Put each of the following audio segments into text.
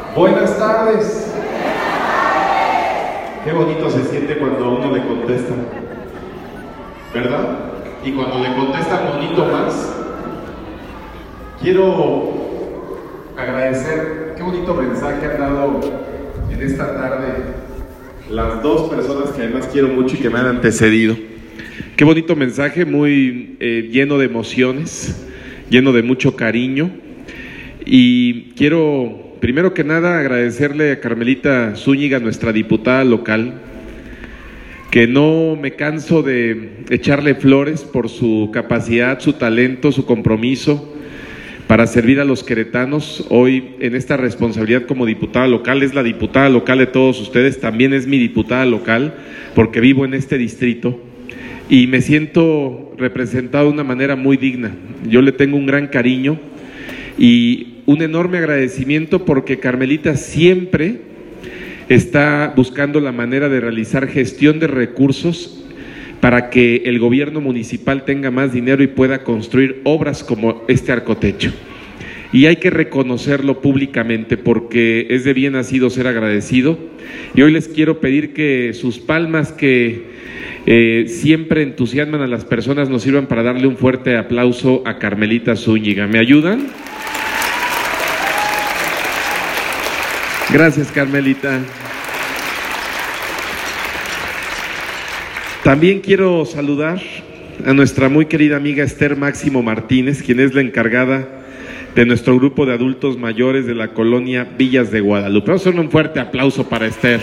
Buenas tardes. Qué bonito se siente cuando a uno le contestan, ¿verdad? Y cuando le contestan bonito más. Quiero agradecer, qué bonito mensaje han dado en esta tarde las dos personas que además quiero mucho y que me han antecedido. Qué bonito mensaje, muy lleno de emociones, lleno de mucho cariño. Y quiero, primero que nada, agradecerle a Carmelita Zúñiga, nuestra diputada local, que no me canso de echarle flores por su capacidad, su talento, su compromiso para servir a los queretanos. Hoy, en esta responsabilidad como diputada local, es la diputada local de todos ustedes, también es mi diputada local, porque vivo en este distrito y me siento representado de una manera muy digna. Yo le tengo un gran cariño y un enorme agradecimiento porque Carmelita siempre está buscando la manera de realizar gestión de recursos para que el gobierno municipal tenga más dinero y pueda construir obras como este arcotecho. Y hay que reconocerlo públicamente porque es de bien nacido ser agradecido. Y hoy les quiero pedir que sus palmas que siempre entusiasman a las personas nos sirvan para darle un fuerte aplauso a Carmelita Zúñiga. ¿Me ayudan? Gracias, Carmelita. También quiero saludar a nuestra muy querida amiga Esther Máximo Martínez, quien es la encargada de nuestro grupo de adultos mayores de la colonia Villas de Guadalupe. Vamos a hacer un fuerte aplauso para Esther,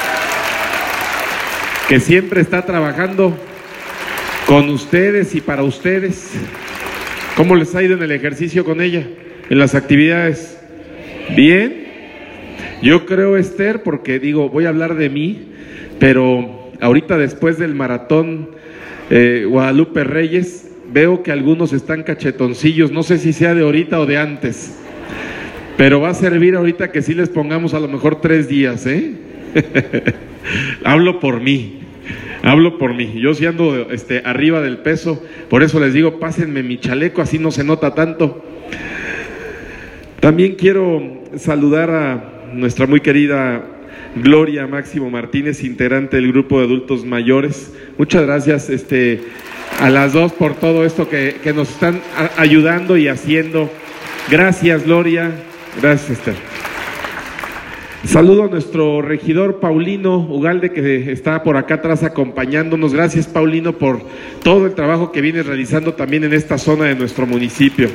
que siempre está trabajando con ustedes y para ustedes. ¿Cómo les ha ido en el ejercicio con ella, en las actividades? ¿Bien? Yo creo, Esther, porque digo, voy a hablar de mí, pero ahorita después del maratón Guadalupe Reyes, veo que algunos están cachetoncillos, no sé si sea de ahorita o de antes, pero va a servir ahorita que sí les pongamos a lo mejor 3 días, ¿eh? Hablo por mí, yo sí ando arriba del peso, por eso les digo, pásenme mi chaleco, así no se nota tanto. También quiero saludar a nuestra muy querida Gloria Máximo Martínez, integrante del grupo de adultos mayores. Muchas gracias a las dos por todo esto que nos están ayudando y haciendo. Gracias, Gloria. Gracias, Esther. Saludo a nuestro regidor Paulino Ugalde, que está por acá atrás acompañándonos. Gracias, Paulino, por todo el trabajo que vienes realizando también en esta zona de nuestro municipio.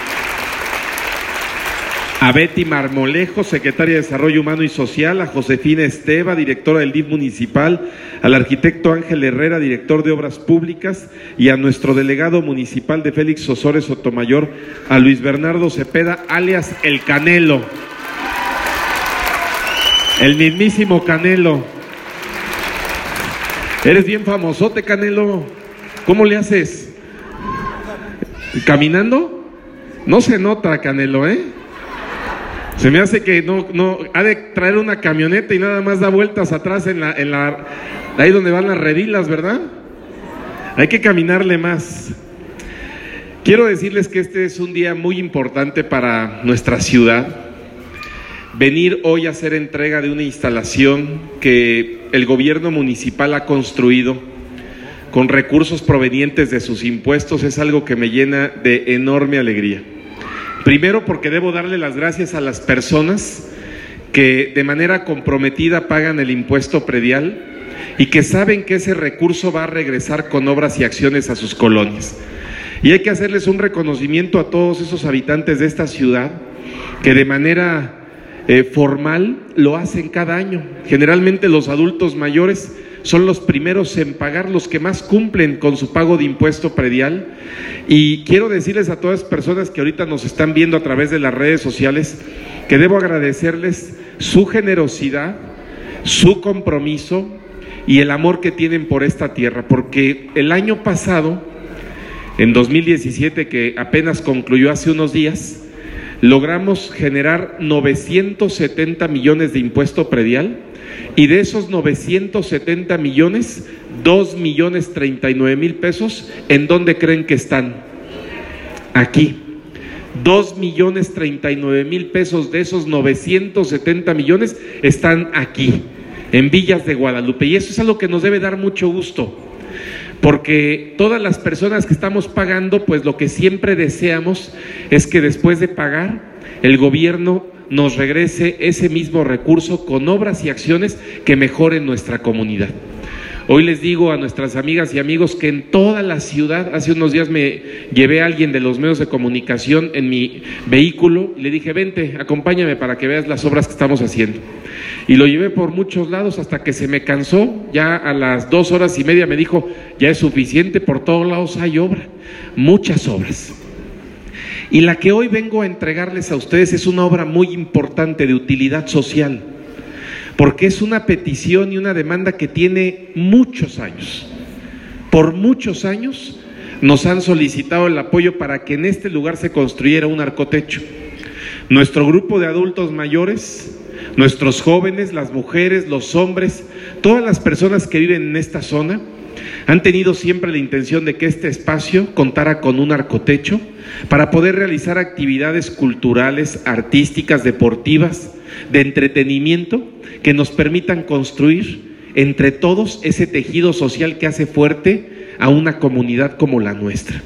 A Betty Marmolejo, secretaria de Desarrollo Humano y Social, a Josefina Esteva, directora del DIF municipal, al arquitecto Ángel Herrera, director de Obras Públicas, y a nuestro delegado municipal de Félix Osores Sotomayor, a Luis Bernardo Cepeda, alias El Canelo. El mismísimo Canelo. Eres bien famosote, Canelo. ¿Cómo le haces? ¿Caminando? No se nota, Canelo, ¿eh? Se me hace que no ha de traer una camioneta y nada más da vueltas atrás ahí donde van las redilas, ¿verdad? Hay que caminarle más. Quiero decirles que este es un día muy importante para nuestra ciudad. Venir hoy a hacer entrega de una instalación que el gobierno municipal ha construido con recursos provenientes de sus impuestos es algo que me llena de enorme alegría. Primero, porque debo darle las gracias a las personas que de manera comprometida pagan el impuesto predial y que saben que ese recurso va a regresar con obras y acciones a sus colonias. Y hay que hacerles un reconocimiento a todos esos habitantes de esta ciudad que de manera formal lo hacen cada año. Generalmente los adultos mayores son los primeros en pagar, los que más cumplen con su pago de impuesto predial. Y quiero decirles a todas las personas que ahorita nos están viendo a través de las redes sociales que debo agradecerles su generosidad, su compromiso y el amor que tienen por esta tierra, porque el año pasado, en 2017, que apenas concluyó hace unos días, logramos generar 970 millones de impuesto predial. Y de esos 970 millones, 2,039,000 pesos, ¿en dónde creen que están? Aquí. 2,039,000 pesos de esos 970 millones están aquí, en Villas de Guadalupe, y eso es algo que nos debe dar mucho gusto, porque todas las personas que estamos pagando, pues lo que siempre deseamos es que después de pagar, el gobierno nos regrese ese mismo recurso con obras y acciones que mejoren nuestra comunidad. Hoy les digo a nuestras amigas y amigos que en toda la ciudad, hace unos días me llevé a alguien de los medios de comunicación en mi vehículo y le dije, vente, acompáñame para que veas las obras que estamos haciendo. Y lo llevé por muchos lados hasta que se me cansó. Ya a las 2 horas y media me dijo, ya es suficiente, por todos lados hay obra, muchas obras. Y la que hoy vengo a entregarles a ustedes es una obra muy importante de utilidad social, porque es una petición y una demanda que tiene muchos años. Por muchos años nos han solicitado el apoyo para que en este lugar se construyera un arcotecho. Nuestro grupo de adultos mayores, nuestros jóvenes, las mujeres, los hombres, todas las personas que viven en esta zona han tenido siempre la intención de que este espacio contara con un arcotecho para poder realizar actividades culturales, artísticas, deportivas, de entretenimiento, que nos permitan construir entre todos ese tejido social que hace fuerte a una comunidad como la nuestra.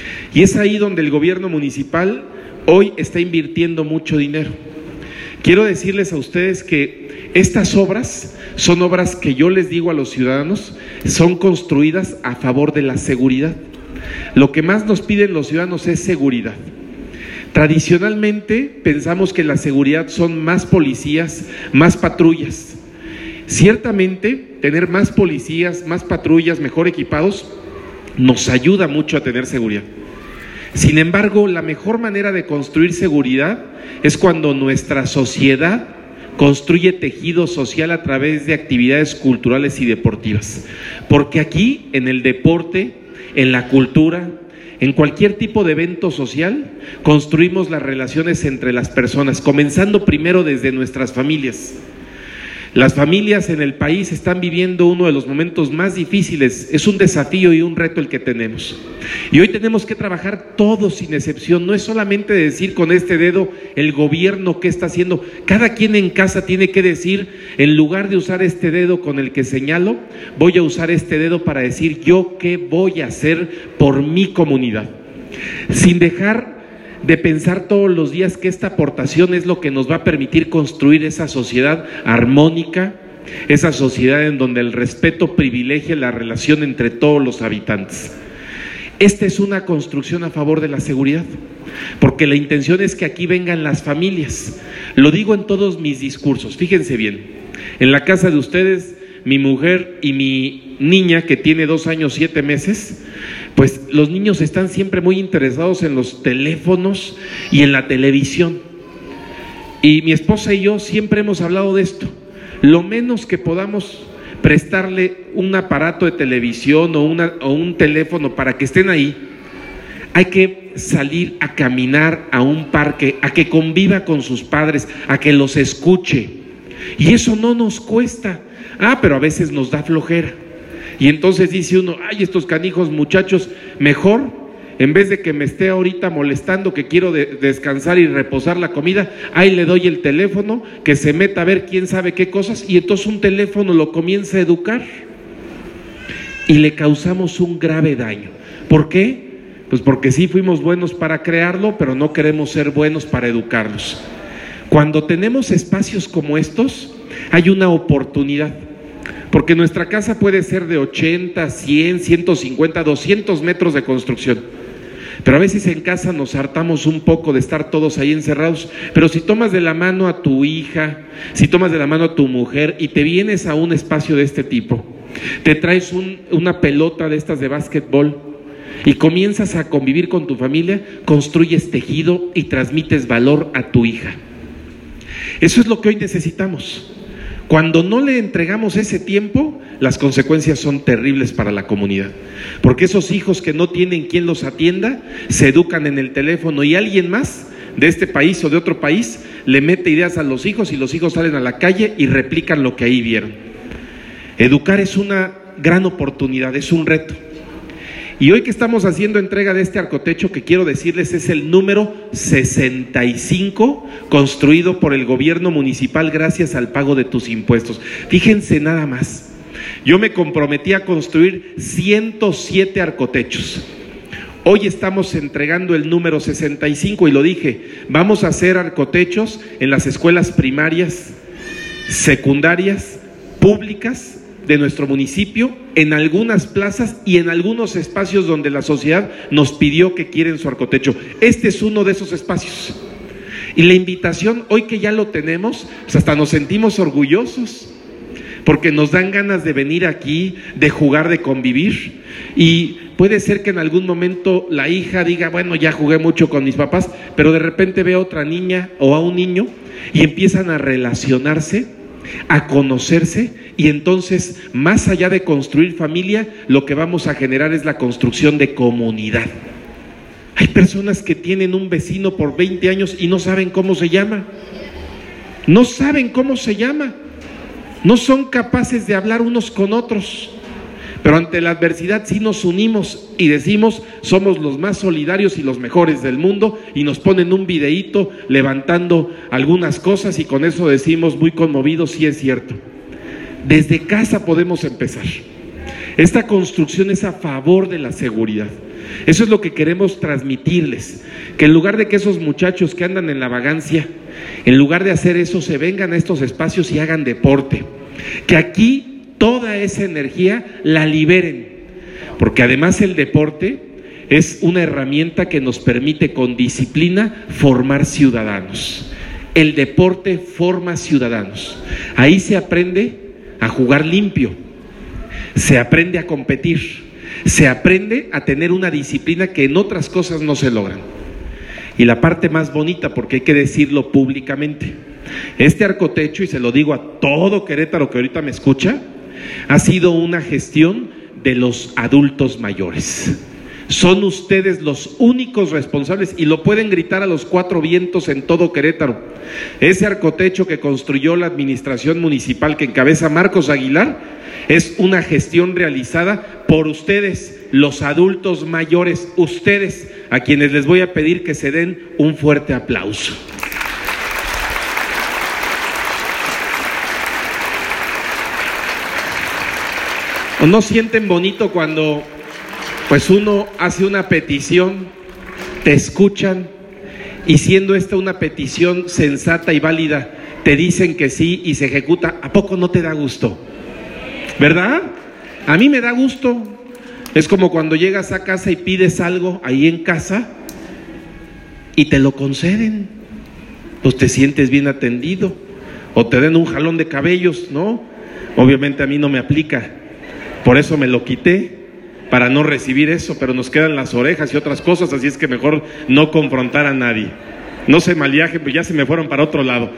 Y es ahí donde el gobierno municipal hoy está invirtiendo mucho dinero. Quiero decirles a ustedes que estas obras son obras que yo les digo a los ciudadanos, son construidas a favor de la seguridad. Lo que más nos piden los ciudadanos es seguridad. Tradicionalmente pensamos que la seguridad son más policías, más patrullas. Ciertamente, tener más policías, más patrullas, mejor equipados, nos ayuda mucho a tener seguridad. Sin embargo, la mejor manera de construir seguridad es cuando nuestra sociedad construye tejido social a través de actividades culturales y deportivas. Porque aquí, en el deporte, en la cultura, en cualquier tipo de evento social, construimos las relaciones entre las personas, comenzando primero desde nuestras familias. Las familias en el país están viviendo uno de los momentos más difíciles, es un desafío y un reto el que tenemos. Y hoy tenemos que trabajar todos sin excepción, no es solamente decir con este dedo el gobierno qué está haciendo, cada quien en casa tiene que decir, en lugar de usar este dedo con el que señalo, voy a usar este dedo para decir yo qué voy a hacer por mi comunidad, sin dejar de pensar todos los días que esta aportación es lo que nos va a permitir construir esa sociedad armónica, esa sociedad en donde el respeto privilegie la relación entre todos los habitantes. Esta es una construcción a favor de la seguridad, porque la intención es que aquí vengan las familias. Lo digo en todos mis discursos, fíjense bien, en la casa de ustedes, mi mujer y mi niña que tiene 2 años 7 meses, pues los niños están siempre muy interesados en los teléfonos y en la televisión. Y mi esposa y yo siempre hemos hablado de esto. Lo menos que podamos prestarle un aparato de televisión o un teléfono para que estén ahí, hay que salir a caminar a un parque, a que conviva con sus padres, a que los escuche. Y eso no nos cuesta. Pero a veces nos da flojera. Y entonces dice uno, ay, estos canijos muchachos, mejor, en vez de que me esté ahorita molestando, que quiero descansar y reposar la comida, ahí le doy el teléfono, que se meta a ver quién sabe qué cosas, y entonces un teléfono lo comienza a educar. Y le causamos un grave daño. ¿Por qué? Pues porque sí fuimos buenos para crearlo, pero no queremos ser buenos para educarlos. Cuando tenemos espacios como estos, hay una oportunidad. Porque nuestra casa puede ser de 80, 100, 150, 200 metros de construcción. Pero a veces en casa nos hartamos un poco de estar todos ahí encerrados. Pero si tomas de la mano a tu hija, si tomas de la mano a tu mujer y te vienes a un espacio de este tipo, te traes una pelota de estas de básquetbol y comienzas a convivir con tu familia, construyes tejido y transmites valor a tu hija. Eso es lo que hoy necesitamos. Cuando no le entregamos ese tiempo, las consecuencias son terribles para la comunidad. Porque esos hijos que no tienen quien los atienda, se educan en el teléfono y alguien más de este país o de otro país le mete ideas a los hijos y los hijos salen a la calle y replican lo que ahí vieron. Educar es una gran oportunidad, es un reto. Y hoy que estamos haciendo entrega de este arcotecho, que quiero decirles es el número 65 construido por el gobierno municipal gracias al pago de tus impuestos. Fíjense nada más, yo me comprometí a construir 107 arcotechos. Hoy estamos entregando el número 65 y lo dije, vamos a hacer arcotechos en las escuelas primarias, secundarias, públicas de nuestro municipio, en algunas plazas y en algunos espacios donde la sociedad nos pidió que quieren su arcotecho. Este es uno de esos espacios. Y la invitación, hoy que ya lo tenemos, pues hasta nos sentimos orgullosos, porque nos dan ganas de venir aquí, de jugar, de convivir. Y puede ser que en algún momento la hija diga, bueno, ya jugué mucho con mis papás, pero de repente ve a otra niña o a un niño y empiezan a relacionarse, a conocerse, y entonces, más allá de construir familia, lo que vamos a generar es la construcción de comunidad. Hay personas que tienen un vecino por 20 años y no saben cómo se llama. No saben cómo se llama. No son capaces de hablar unos con otros. Pero ante la adversidad sí nos unimos y decimos, somos los más solidarios y los mejores del mundo, y nos ponen un videíto levantando algunas cosas y con eso decimos muy conmovidos, sí es cierto. Desde casa podemos empezar. Esta construcción es a favor de la seguridad. Eso es lo que queremos transmitirles, que en lugar de que esos muchachos que andan en la vagancia, en lugar de hacer eso, se vengan a estos espacios y hagan deporte, que aquí toda esa energía la liberen, porque además el deporte es una herramienta que nos permite con disciplina formar ciudadanos. El deporte forma ciudadanos. Ahí se aprende a jugar limpio, se aprende a competir, se aprende a tener una disciplina que en otras cosas no se logran. Y la parte más bonita, porque hay que decirlo públicamente, este arcotecho, y se lo digo a todo Querétaro que ahorita me escucha, ha sido una gestión de los adultos mayores. Son ustedes los únicos responsables y lo pueden gritar a los cuatro vientos en todo Querétaro. Ese arcotecho que construyó la administración municipal que encabeza Marcos Aguilar es una gestión realizada por ustedes, los adultos mayores, ustedes, a quienes les voy a pedir que se den un fuerte aplauso. ¿No sienten bonito cuando pues uno hace una petición, te escuchan y siendo esta una petición sensata y válida, te dicen que sí y se ejecuta? ¿A poco no te da gusto? ¿Verdad? A mí me da gusto. Es como cuando llegas a casa y pides algo ahí en casa y te lo conceden. Pues te sientes bien atendido. O te den un jalón de cabellos, ¿no? Obviamente a mí no me aplica. Por eso me lo quité, para no recibir eso, pero nos quedan las orejas y otras cosas, así es que mejor no confrontar a nadie. No se malviajen, pues ya se me fueron para otro lado.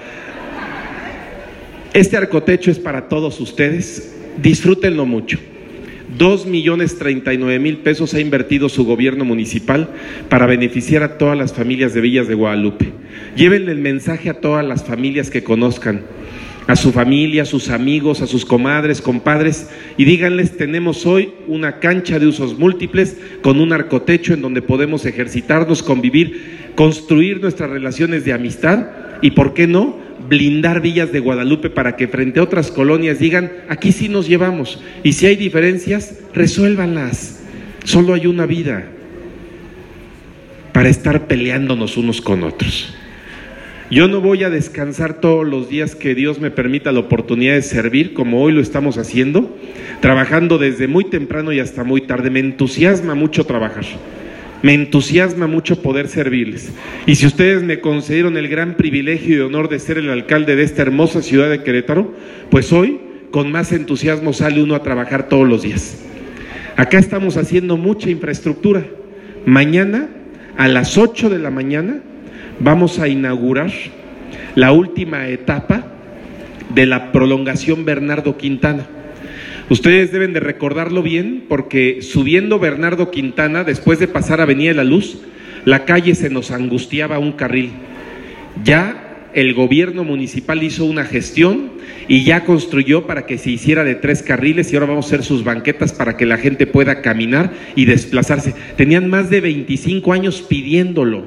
Este arcotecho es para todos ustedes, disfrútenlo mucho. 2,039,000 pesos ha invertido su gobierno municipal para beneficiar a todas las familias de Villas de Guadalupe. Llévenle el mensaje a todas las familias que conozcan, a su familia, a sus amigos, a sus comadres, compadres, y díganles, tenemos hoy una cancha de usos múltiples con un arcotecho en donde podemos ejercitarnos, convivir, construir nuestras relaciones de amistad y, ¿por qué no?, blindar Villas de Guadalupe para que frente a otras colonias digan, aquí sí nos llevamos, y si hay diferencias, resuélvanlas. Solo hay una vida para estar peleándonos unos con otros. Yo no voy a descansar todos los días que Dios me permita la oportunidad de servir, como hoy lo estamos haciendo, trabajando desde muy temprano y hasta muy tarde. Me entusiasma mucho trabajar, me entusiasma mucho poder servirles. Y si ustedes me concedieron el gran privilegio y honor de ser el alcalde de esta hermosa ciudad de Querétaro, pues hoy con más entusiasmo sale uno a trabajar todos los días. Acá estamos haciendo mucha infraestructura. Mañana a las 8 de la mañana vamos a inaugurar la última etapa de la prolongación Bernardo Quintana. Ustedes deben de recordarlo bien porque subiendo Bernardo Quintana, después de pasar Avenida de la Luz, la calle se nos angustiaba un carril. Ya el gobierno municipal hizo una gestión y ya construyó para que se hiciera de 3 carriles y ahora vamos a hacer sus banquetas para que la gente pueda caminar y desplazarse. Tenían más de 25 años pidiéndolo.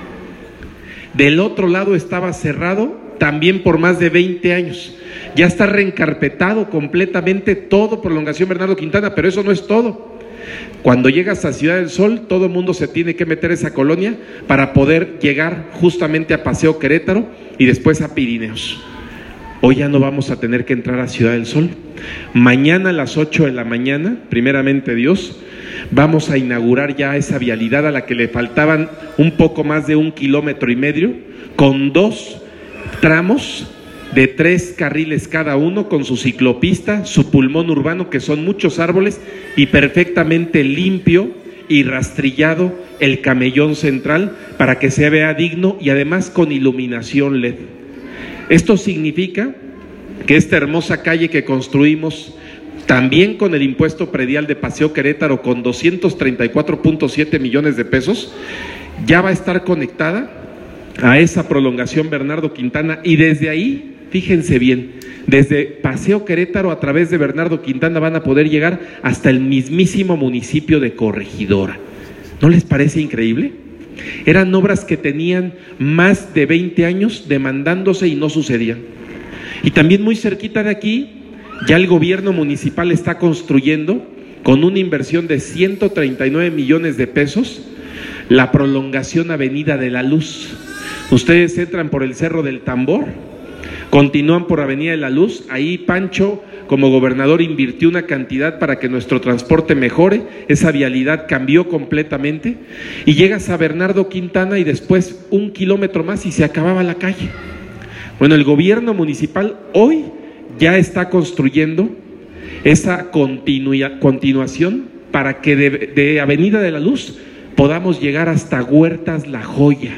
Del otro lado estaba cerrado también por más de 20 años. Ya está reencarpetado completamente todo Prolongación Bernardo Quintana, pero eso no es todo. Cuando llegas a Ciudad del Sol, todo el mundo se tiene que meter a esa colonia para poder llegar justamente a Paseo Querétaro y después a Pirineos. Hoy ya no vamos a tener que entrar a Ciudad del Sol. Mañana a las 8 de la mañana, primeramente Dios, vamos a inaugurar ya esa vialidad a la que le faltaban un poco más de 1,5 kilómetros, con 2 tramos de 3 carriles cada uno, con su ciclopista, su pulmón urbano, que son muchos árboles, y perfectamente limpio y rastrillado el camellón central para que se vea digno y además con iluminación LED. Esto significa que esta hermosa calle que construimos también con el impuesto predial de Paseo Querétaro con 234.7 millones de pesos, ya va a estar conectada a esa Prolongación Bernardo Quintana, y desde ahí, fíjense bien, desde Paseo Querétaro a través de Bernardo Quintana van a poder llegar hasta el mismísimo municipio de Corregidora. ¿No les parece increíble? Eran obras que tenían más de 20 años demandándose y no sucedían. Y también muy cerquita de aquí, ya el gobierno municipal está construyendo con una inversión de 139 millones de pesos la prolongación Avenida de la Luz. Ustedes entran por el Cerro del Tambor, continúan por Avenida de la Luz, ahí Pancho como gobernador invirtió una cantidad para que nuestro transporte mejore, esa vialidad cambió completamente, y llegas a Bernardo Quintana y después 1 kilómetro más y se acababa la calle. Bueno, el gobierno municipal hoy ya está construyendo esa continuación para que de Avenida de la Luz podamos llegar hasta Huertas La Joya.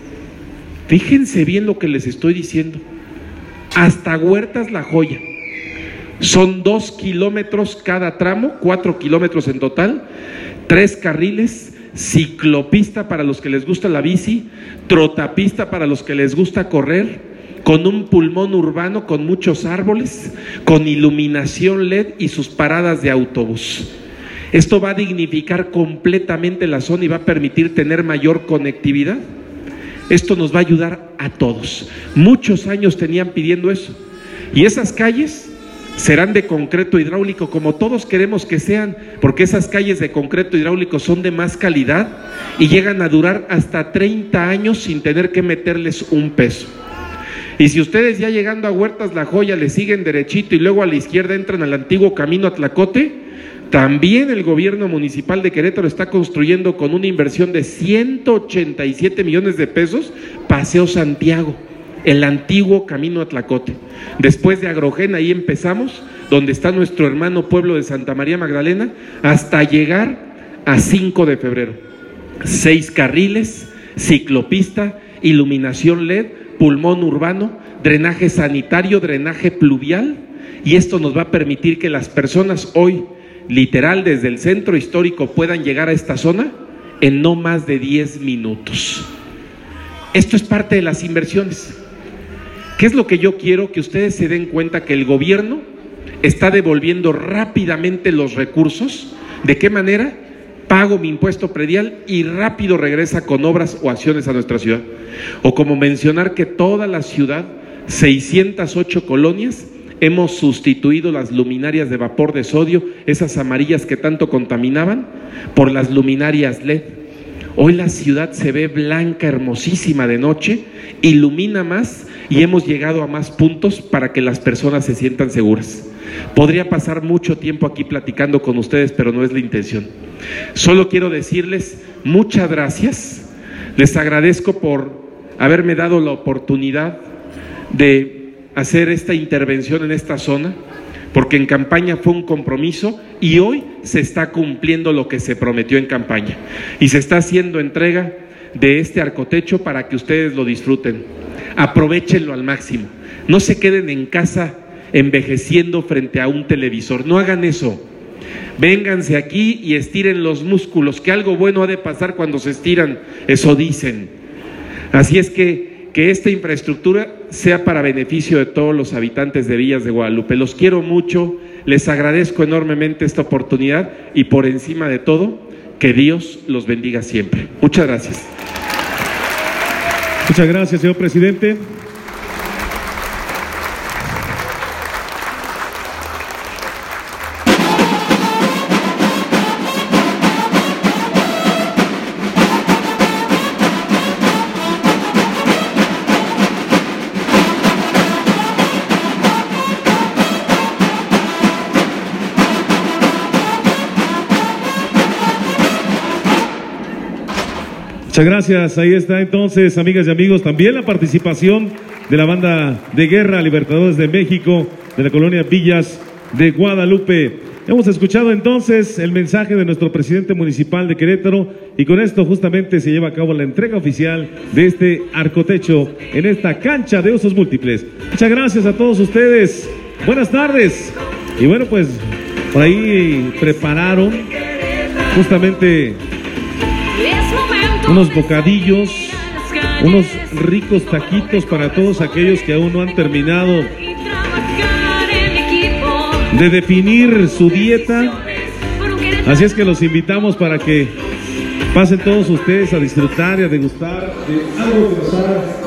Fíjense bien lo que les estoy diciendo. Hasta Huertas La Joya. Son 2 kilómetros cada tramo, 4 kilómetros en total, 3 carriles, ciclopista para los que les gusta la bici, trotapista para los que les gusta correr, con un pulmón urbano con muchos árboles, con iluminación LED y sus paradas de autobús. Esto va a dignificar completamente la zona y va a permitir tener mayor conectividad. Esto nos va a ayudar a todos. Muchos años tenían pidiendo eso. Y esas calles serán de concreto hidráulico, como todos queremos que sean, porque esas calles de concreto hidráulico son de más calidad y llegan a durar hasta 30 años sin tener que meterles un peso. Y si ustedes ya llegando a Huertas La Joya le siguen derechito y luego a la izquierda entran al antiguo camino a Tlacote, también el gobierno municipal de Querétaro está construyendo con una inversión de 187 millones de pesos Paseo Santiago, el antiguo camino a Tlacote. Después de Agrogén, ahí empezamos, donde está nuestro hermano pueblo de Santa María Magdalena, hasta llegar a 5 de febrero. 6 carriles, ciclopista, iluminación LED, pulmón urbano, drenaje sanitario, drenaje pluvial, y esto nos va a permitir que las personas hoy, literal desde el centro histórico, puedan llegar a esta zona en no más de 10 minutos. Esto es parte de las inversiones. ¿Qué es lo que yo quiero? Que ustedes se den cuenta que el gobierno está devolviendo rápidamente los recursos. ¿De qué manera? Pago mi impuesto predial y rápido regresa con obras o acciones a nuestra ciudad. O como mencionar que toda la ciudad, 608 colonias, hemos sustituido las luminarias de vapor de sodio, esas amarillas que tanto contaminaban, por las luminarias LED. Hoy la ciudad se ve blanca, hermosísima de noche, ilumina más y hemos llegado a más puntos para que las personas se sientan seguras. Podría pasar mucho tiempo aquí platicando con ustedes, pero no es la intención. Solo quiero decirles muchas gracias. Les agradezco por haberme dado la oportunidad de hacer esta intervención en esta zona, porque en campaña fue un compromiso y hoy se está cumpliendo lo que se prometió en campaña y se está haciendo entrega de este arcotecho para que ustedes lo disfruten. Aprovéchenlo al máximo, no se queden en casa envejeciendo frente a un televisor, no hagan eso. Vénganse aquí y estiren los músculos, que algo bueno ha de pasar cuando se estiran, eso dicen. Así es que que esta infraestructura sea para beneficio de todos los habitantes de Villas de Guadalupe. Los quiero mucho, les agradezco enormemente esta oportunidad y por encima de todo, que Dios los bendiga siempre. Muchas gracias. Muchas gracias, señor presidente. Muchas gracias, ahí está entonces, amigas y amigos, también la participación de la banda de guerra Libertadores de México, de la colonia Villas de Guadalupe. Hemos escuchado entonces el mensaje de nuestro presidente municipal de Querétaro y con esto justamente se lleva a cabo la entrega oficial de este arcotecho en esta cancha de usos múltiples. Muchas gracias a todos ustedes, buenas tardes. Y bueno, pues por ahí prepararon justamente unos bocadillos, unos ricos taquitos para todos aquellos que aún no han terminado de definir su dieta. Así es que los invitamos para que pasen todos ustedes a disfrutar y a degustar de algo que nos haga